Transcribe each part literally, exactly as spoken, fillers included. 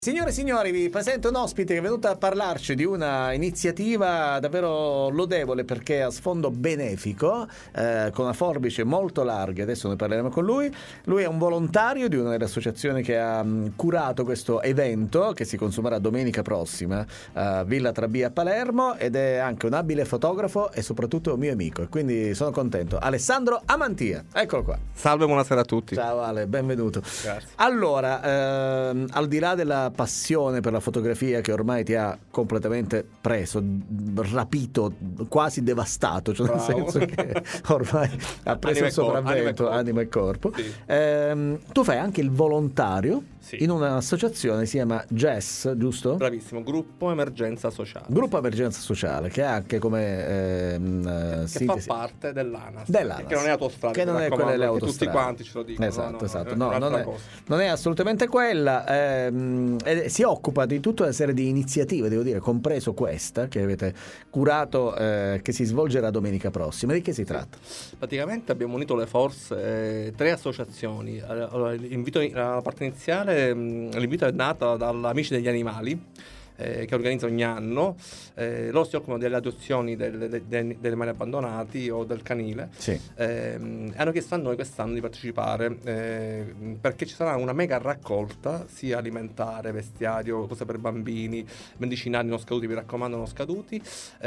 Signore e signori, vi presento un ospite che è venuto a parlarci di una iniziativa davvero lodevole perché a sfondo benefico, eh, con una forbice molto larga. Adesso ne parleremo con lui. Lui è un volontario di una delle associazioni che ha mh, curato questo evento che si consumerà domenica prossima a Villa Trabia a Palermo, ed è anche un abile fotografo e soprattutto un mio amico, e quindi sono contento. Alessandro Amantia, eccolo qua. Salve, buonasera a tutti. Ciao Ale, benvenuto. Grazie. Allora, ehm, al di là della passione per la fotografia che ormai ti ha completamente preso, rapito, quasi devastato, cioè nel Bravo. senso che ormai ha preso Anima il e corpo, sopravvento, anima e corpo. Sì. Ehm, tu fai anche il volontario Sì. in un'associazione, si chiama G E S, giusto? Bravissimo, Gruppo Emergenza Sociale. Gruppo Emergenza Sociale, che ha anche come ehm, Che sintesi fa parte dell'ANAS, dell'ANAS, che non è autostrada, che non mi è quella delle raccomando, che autostrade. tutti quanti ce lo dicono. Esatto, no, no, esatto. no, No, è non, un'altra è, cosa. non è assolutamente quella. Ehm, e si occupa di tutta una serie di iniziative, devo dire, compreso questa che avete curato, eh, che si svolgerà domenica prossima. Di che si tratta? Praticamente abbiamo unito le forze, eh, tre associazioni. Allora, l'invito, la parte iniziale, mh, l'invito è nata dall'Amici degli Animali, eh, che organizza ogni anno. Eh, loro si occupano delle adozioni delle, de- de- degli animali abbandonati o del canile. Sì. Eh, hanno chiesto a noi quest'anno di partecipare, eh, perché ci sarà una mega raccolta sia alimentare, vestiario, cose per bambini, medicinali non scaduti, mi raccomando, non scaduti,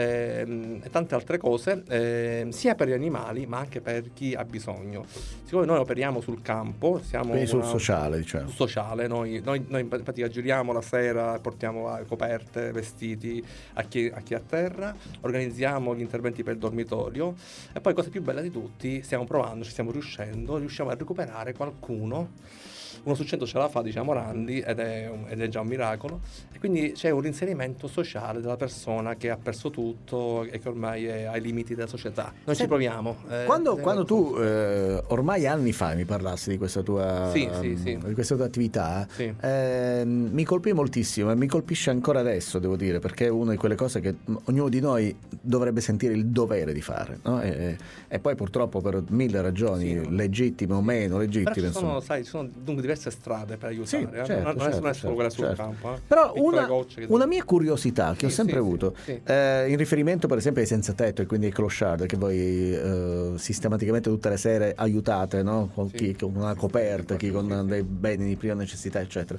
ehm, e tante altre cose, ehm, sia per gli animali ma anche per chi ha bisogno. Siccome noi operiamo sul campo, siamo Quindi sul una- sociale, diciamo. sul sociale, noi, noi, noi in pratica giriamo la sera, portiamo eh, coperte, vestiti a chi, a chi è a terra, organizziamo gli interventi per il dormitorio, e poi, cosa più bella di tutti, stiamo provando, ci stiamo riuscendo, riusciamo a recuperare qualcuno. Uno su cento ce la fa, diciamo, Randy, ed è, un- ed è già un miracolo. E quindi c'è un reinserimento sociale della persona che ha perso tutto e che ormai è ai limiti della società. Noi Sì. ci proviamo. eh, Quando, eh, quando tu eh, ormai anni fa mi parlassi di questa tua, Sì, sì, sì. di questa tua attività, Sì. ehm, mi colpì moltissimo e mi colpisce ancora adesso, devo dire, perché è una di quelle cose che mh, ognuno di noi dovrebbe sentire il dovere di fare, no? e, e poi purtroppo per mille ragioni, Sì, no. legittime o meno Però legittime, ci sono, insomma. sai, ci sono dunque diverse strade per aiutare, Sì, eh. certo, non, non è- certo, non è solo quella sul certo. campo, eh. Però Piccole una, gocce che- una mia curiosità che ho Sì, sempre sì, avuto, sì, sì. eh, in riferimento per esempio ai senza tetto e quindi ai clochard, che voi eh, sistematicamente tutte le sere aiutate, no? Con Sì. chi con una coperta, chi con Sì, sì. dei beni di prima necessità, eccetera.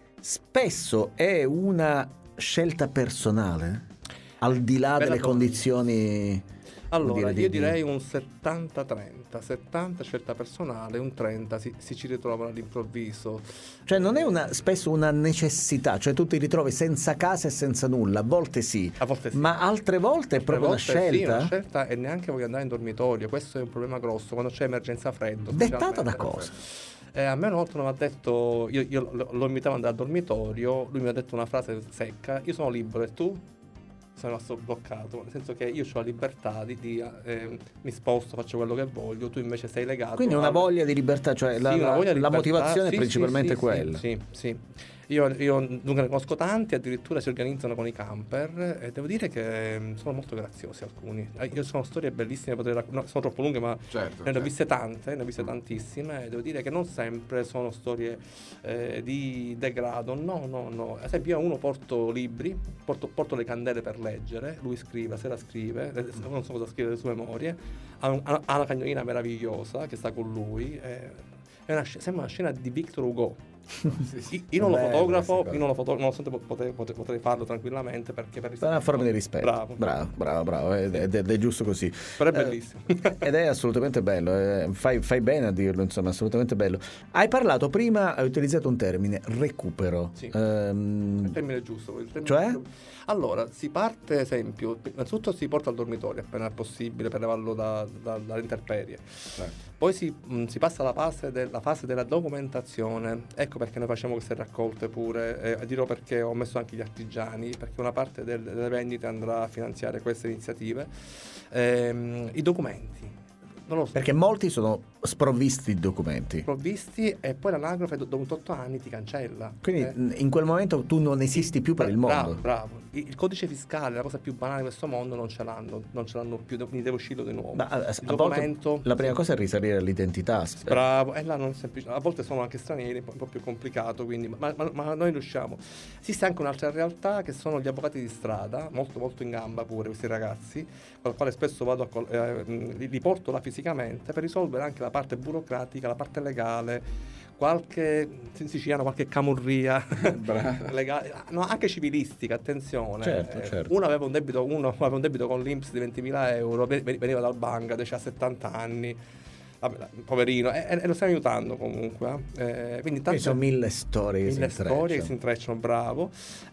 Spesso è una scelta personale, al di là Bella delle domanda. condizioni. Allora, vuol dire, di- io di- direi un settanta trenta, settanta scelta personale, un trenta si, si ci ritrovano all'improvviso. Cioè non è una, spesso una necessità, cioè tu ti ritrovi senza casa e senza nulla, a volte sì, A volte sì. ma altre volte è Altre proprio una volte Sì, scelta una scelta, e neanche voglio andare in dormitorio. Questo è un problema grosso quando c'è emergenza freddo. dettata da specialmente. cosa? Eh, a me una volta mi ha detto, io, io lo, lo invitavo ad andare al dormitorio, lui mi ha detto una frase secca: io sono libero e tu? Sono rimasto bloccato, nel senso che io ho la libertà di, di, eh, mi sposto, faccio quello che voglio, tu invece sei legato. Quindi una a- voglia di libertà, cioè la, Sì, una la- voglia di la libertà. motivazione Sì, è principalmente sì, sì, quella. Sì, sì. Io, io dunque ne conosco tanti, addirittura si organizzano con i camper, e devo dire che mm, sono molto graziosi alcuni. Eh, Io sono storie bellissime, potrei racc- no, sono troppo lunghe, ma Certo, ne ho certo. viste tante, ne ho viste tantissime, e devo dire che non sempre sono storie eh, di degrado. No, no, no. Ad esempio, io a uno porto libri, porto, porto le candele per leggere, lui scrive, la sera scrive, eh, non so cosa scrive, le sue memorie, ha, un- ha ha una cagnolina meravigliosa che sta con lui. eh, È una, sc- sembra una scena di Victor Hugo. Io, io non lo Bello, fotografo, queste io non lo foto- nonostante potrei, potrei, potrei farlo tranquillamente, perché per È una forma di rispetto. Bravo. bravo, bravo, bravo, ed, ed- ed è giusto così. Però è Eh, bellissimo. ed è assolutamente bello, eh, fai, fai bene a dirlo, insomma, assolutamente bello. Hai parlato prima, hai utilizzato un termine, recupero. Sì. Ehm, Il termine è giusto. il termine Cioè? è giusto. Allora, si parte, esempio, innanzitutto si porta al dormitorio appena è possibile per levarlo da, da- dalle intemperie. Poi si, mh, si passa alla fase, de- la fase della documentazione. Ecco perché noi facciamo queste raccolte pure. E dirò perché ho messo anche gli artigiani, perché una parte del- delle vendite andrà a finanziare queste iniziative. Ehm, I documenti. Non lo so. perché molti sono sprovvisti di documenti. Provvisti, e poi l'anagrafe do- dopo otto anni ti cancella. Quindi Eh. mh, in quel momento tu non esisti più per il Bra- mondo. Bravo, bravo. il codice fiscale, la cosa più banale di questo mondo, non ce l'hanno, non ce l'hanno più, quindi devo uscirlo di nuovo. Ma a, a il volte documento, la prima cosa è risalire all'identità. bravo, e là non è semplice, a volte sono anche stranieri, un po', un po' più complicato, quindi, ma, ma, ma noi riusciamo. Esiste anche un'altra realtà che sono gli avvocati di strada, molto molto in gamba pure questi ragazzi, con la quale spesso vado a col- eh, li, li porto là fisicamente per risolvere anche la parte burocratica, la parte legale, qualche in siciliano qualche camurria legale, no, anche civilistica, attenzione. Certo, eh, certo. Uno aveva un debito, uno aveva un debito con l'I N P S di ventimila euro, ve- veniva dal Bangladesh a settanta anni. Vabbè, poverino, e, e lo stiamo aiutando comunque. Eh, quindi tante, Ci sono mille storie che mille si storie che intrecciano. si intrecciano, bravo.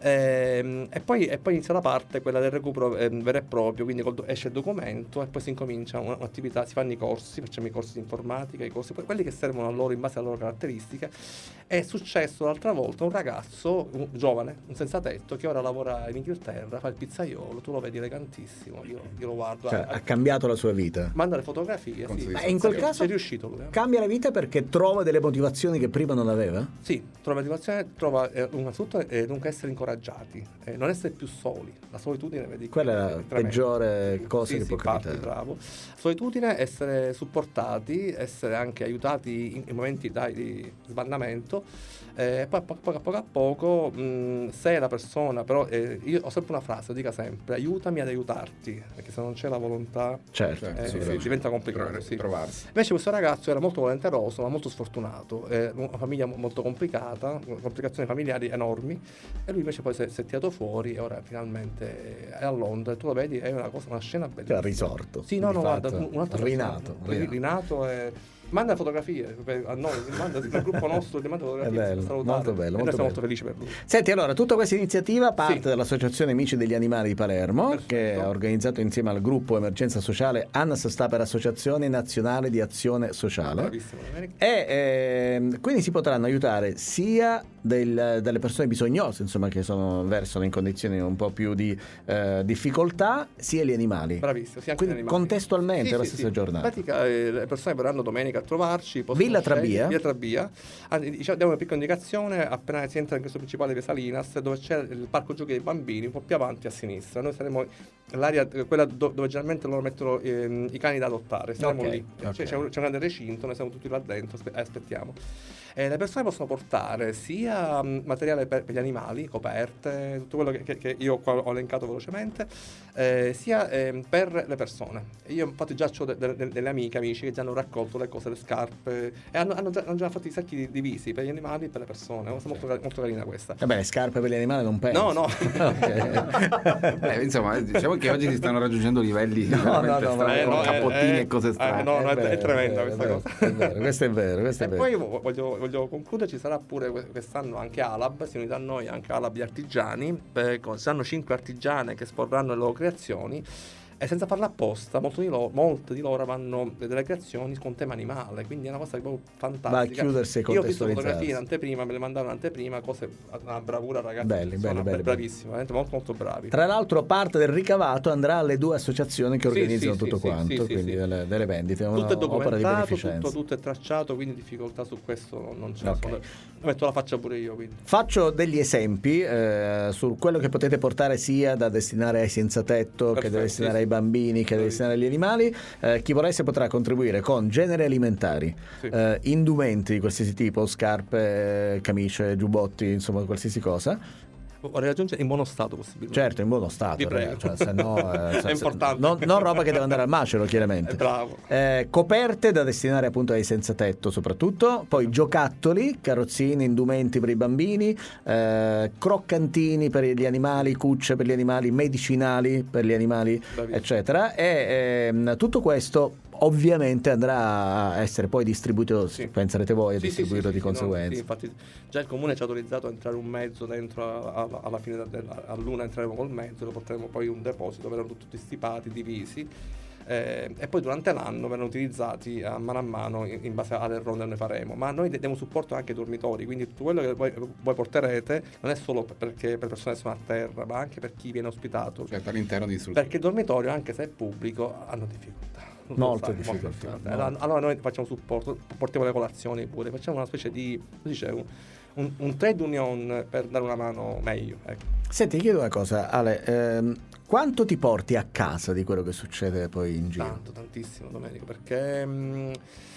Eh, e, poi, e poi inizia la parte, quella del recupero eh, vero e proprio, quindi col, esce il documento e poi si incomincia una- un'attività, si fanno i corsi, facciamo i corsi di informatica, i corsi, quelli che servono a loro in base alle loro caratteristiche. È successo l'altra volta un ragazzo, un giovane, un senza tetto, che ora lavora in Inghilterra, fa il pizzaiolo, tu lo vedi elegantissimo, io, io lo guardo. Cioè, ah, ha cambiato la sua vita. manda le fotografie, sì. Ma in quel Sì, caso- è riuscito lui. eh. Cambia la vita perché trova delle motivazioni che prima non aveva? Sì, trova motivazione, trova eh, innanzitutto eh, dunque essere incoraggiati, eh, non essere più soli. La solitudine, vedi, Quella è la tremenda. peggiore cosa Sì, che sì, può infatti, capitare. bravo. Solitudine, essere supportati, essere anche aiutati in, in momenti dai, di sbandamento. E poi a po- poco a poco a poco, mh, se la persona, però eh, io ho sempre una frase, lo dica sempre, aiutami ad aiutarti, perché se non c'è la volontà Certo, Certo, eh, assolutamente. diventa complicato. Tro- sì. trovarsi. Invece questo ragazzo era molto volenteroso ma molto sfortunato, eh, una famiglia mo- molto complicata, complicazioni familiari enormi, e lui invece poi si è, si è tirato fuori e ora finalmente è a Londra, tu lo vedi, è una, cosa, una scena bellissima. Cioè, risorto, Sì, no, di no, fatto. guarda, un- un'altra Rinato, persona, rinato. rinato e... Manda fotografie per- a noi, manda il gruppo nostro, ti manda fotografie. È bello, per salutare. molto bello, E molto noi siamo bello. molto felici per lui. Senti, allora, tutta questa iniziativa parte Sì. dall'Associazione Amici degli Animali di Palermo, Perfetto. che ha organizzato insieme al gruppo Emergenza Sociale. ANAS sta per Associazione Nazionale di Azione Sociale. Bravissimo, Domenica. E ehm, quindi si potranno aiutare sia del- delle persone bisognose, insomma, che sono, versano in condizioni un po' più di eh, difficoltà, sia gli animali. Bravissimo, sì, anche Quindi gli animali. contestualmente Sì, è la sì, stessa sì. giornata. In pratica eh, le persone verranno domenica a trovarci. possono Villa scegliere- Trabia? Villa Trabia. Anzi, diciamo, diamo una piccola indicazione appena si entra in questo principale via Salinas, dove c'è il parco giochi dei bambini, un po' più avanti a sinistra. Noi saremo l'area, eh, quella do- dove generalmente loro mettono ehm, i cani da adottare, saremo Ok, lì. ok. C'è, c'è un, c'è un grande recinto, noi siamo tutti là dentro, aspe- aspettiamo. Eh, le persone possono portare sia mh, materiale per, per gli animali, coperte, tutto quello che, che- che io qua ho elencato velocemente, eh, sia ehm, per le persone. Io infatti già ho de- de- de- delle amiche, amici che già hanno raccolto le cose, le scarpe, e hanno, hanno già, hanno già fatto i sacchi di- divisi per gli animali e per le persone. È una cosa molto, ca- molto carina questa. Vabbè, le scarpe per gli animali non penso. No, no. Ok. Eh, insomma, diciamo che oggi si stanno raggiungendo livelli No, veramente no, no, strani, ma- con eh, no, cappottini eh, e cose eh, strane. no, no, è, è vero, tremenda è questa vero, cosa. è vero, questo è vero, questo è E vero. poi vo- voglio, voglio concludere, ci sarà pure que- quest'anno anche Alab, si unirà a noi anche Alab di artigiani, per- con- saranno cinque artigiane che esporranno le loro creazioni. E senza farla apposta, molti di, loro, molte di loro avranno delle creazioni con tema animale, quindi è una cosa proprio fantastica. Va a chiudersi e Io ho visto contestualizzarsi. fotografie in anteprima, me le mandavano in anteprima, cose, una bravura ragazzi. Belli, sono belli, belli, bravissimi, veramente molto molto bravi. Tra l'altro parte del ricavato andrà alle due associazioni che Sì, organizzano sì, tutto sì, quanto, sì, sì, quindi sì. Delle, delle vendite, è Tutto è un'opera di documentato, beneficenza. tutto, tutto è tracciato, quindi difficoltà su questo non, non c'è. Ok. Sono- metto la faccia pure io, quindi. Faccio degli esempi eh, su quello che potete portare sia da destinare ai senza tetto, che da Perfetto, destinare sì, ai sì. bambini, che da Bravissimo. destinare agli animali. Eh, chi volesse potrà contribuire con generi alimentari, Sì. eh, indumenti di qualsiasi tipo, scarpe, eh, camicie, giubbotti, insomma qualsiasi cosa. Vorrei raggiungere in buono stato possibilmente. Certo, in buono stato, Vi prego. cioè, se no, eh, È se- importante. non, non roba che deve andare al macero, chiaramente. Eh, bravo. Eh, coperte da destinare appunto ai senza tetto soprattutto, poi giocattoli, carrozzini, indumenti per i bambini, eh, croccantini per gli animali, cucce per gli animali, medicinali per gli animali, Bravissimo. eccetera. E ehm, tutto questo ovviamente andrà a essere poi distribuito, Sì. penserete voi, a Sì, sì, distribuito sì, di sì, no, conseguenza. sì, infatti già il comune ci ha autorizzato a entrare un mezzo dentro a- a- alla fine della, a luna entreremo col mezzo, lo porteremo poi in un deposito, verranno tutti stipati, divisi. Eh, e poi durante l'anno verranno utilizzati a mano a mano in, in base alle ronde che noi faremo, ma noi diamo supporto anche ai dormitori, quindi tutto quello che voi, voi porterete non è solo per- perché per persone che sono a terra, ma anche per chi viene ospitato, Certo, all'interno di strutture. perché il dormitorio, anche se è pubblico, hanno difficoltà. Non lo Molte sai, difficoltà, molte molte. Allora, allora noi facciamo supporto, portiamo le colazioni pure, facciamo una specie di, come dice, un, un, un trade union per dare una mano meglio, ecco. Senti, ti chiedo una cosa, Ale, ehm, quanto ti porti a casa di quello che succede poi in giro? Tanto, tantissimo, Domenico, perché mh,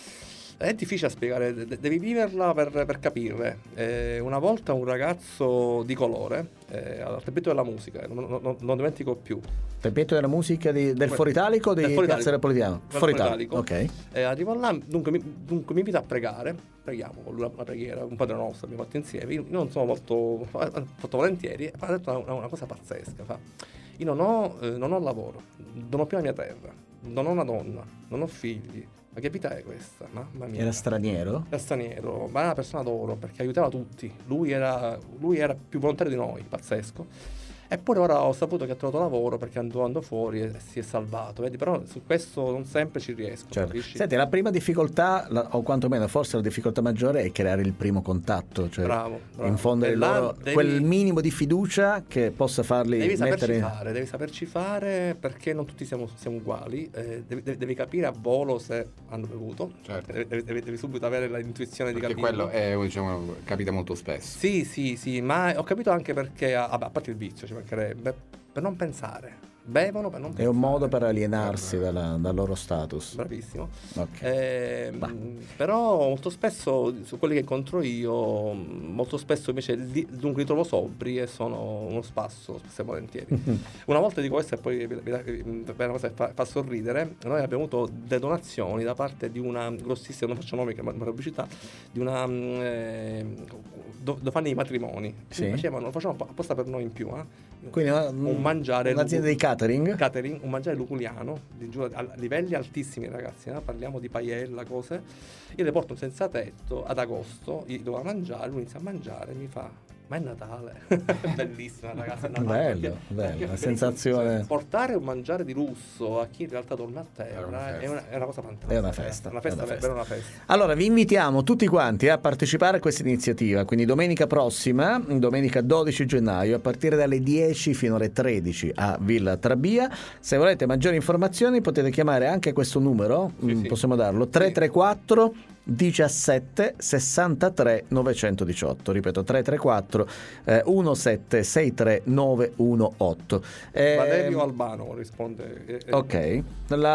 è difficile da spiegare, de- devi viverla per, per capire. Eh, una volta un ragazzo di colore, eh, al Tempio della Musica, non, non, non dimentico più. Tempio della Musica di, del Foro Italico o di Del Foro Piazza Repubblicano? Del Foro Foro Italico, ok. Eh, arrivo là, dunque mi, dunque mi invita a pregare, preghiamo con lui una preghiera, un Padre Nostro abbiamo fatto insieme. Io non sono molto, ha fatto volentieri, ma ha detto una, una cosa pazzesca, fa. Io non ho, eh, non ho lavoro, non ho più la mia terra, non ho una donna, non ho figli. Ma che vita è questa? Mamma mia. Era straniero? Era straniero, ma era una persona d'oro perché aiutava tutti. Lui era, lui era più volontario di noi, pazzesco. Eppure ora ho saputo che ha trovato lavoro perché andando fuori e si è salvato, vedi? Però su questo non sempre ci riesco, Certo. capisci? Senti, la prima difficoltà, la- o quantomeno forse la difficoltà maggiore, è creare il primo contatto, cioè Bravo, bravo. infondere E là loro devi- quel minimo di fiducia che possa farli Devi saperci mettere... fare, devi saperci fare perché non tutti siamo, siamo uguali, eh, devi, devi- devi capire a volo se hanno bevuto, Certo. devi, devi- devi- devi subito avere l'intuizione di Perché capire. quello è, diciamo, capita molto spesso. Sì, sì, sì, ma ho capito anche perché, ah, vabbè, a parte il vizio ci mancherebbe, per non pensare. Bevono per non È pensare. un modo per alienarsi dalla- dal loro status. Bravissimo. Ok. Ehm, Va. però molto spesso su quelli che incontro io, molto spesso invece li, dunque li trovo sobri e sono uno spasso, spesso e volentieri. Una volta dico questo e poi vi- vi- vi- è una cosa che fa, fa sorridere. Noi abbiamo avuto delle donazioni da parte di una grossissima, non faccio nomi che ma ma pubblicità, di una mm, eh, do- dove fanno i matrimoni. Sì. Facevano, lo facevano apposta per noi in più, eh. Quindi una- un mangiare un'azienda di catering? catering, un mangiare luculiano di giù, a livelli altissimi, ragazzi, eh? Parliamo di paella, cose. Io le porto un senza tetto ad agosto, gli devo mangiare, lui inizia a mangiare, mi fa: ma è Natale. Bellissima, ragazzi, è Natale. Bello, Perché- bello, perché- la sensazione- portare un mangiare di lusso a chi in realtà dorme a È una terra è festa. una, è una cosa fantastica. È una festa, Una festa, è una è festa. una festa. Allora, vi invitiamo tutti quanti a partecipare a questa iniziativa, quindi domenica prossima, domenica dodici gennaio, a partire dalle dieci fino alle tredici a Villa Trabia. Se volete maggiori informazioni potete chiamare anche questo numero, Sì, mm, sì. possiamo darlo, tre tre quattro diciassette sessantatré novecentodiciotto, ripeto tre tre quattro diciassette sessantatré novecentodiciotto. Eh, Valerio Albano risponde. eh, eh, Ok,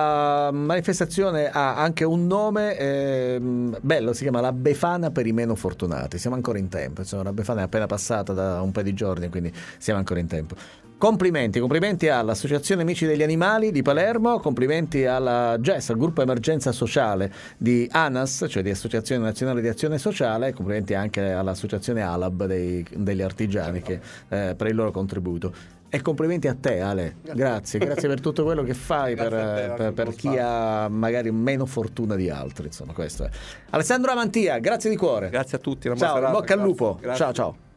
la manifestazione ha anche un nome ehm, bello, si chiama La Befana per i meno fortunati. Siamo ancora in tempo, insomma, la Befana è appena passata da un paio di giorni, quindi siamo ancora in tempo. Complimenti, complimenti all'Associazione Amici degli Animali di Palermo, complimenti alla G E S, al gruppo Emergenza Sociale di ANAS, cioè di Associazione Nazionale di Azione Sociale, complimenti anche all'Associazione ALAB dei- degli artigiani che, eh, per il loro contributo. E complimenti a te, Ale, grazie, grazie per tutto quello che fai per, Grazie a te, per- anche per per chi lo ha magari meno fortuna di altri, insomma, questo è. Alessandro Amantia, grazie di cuore. Grazie a tutti. una buona Ciao, in serata, bocca al grazie, lupo. grazie. Ciao, ciao.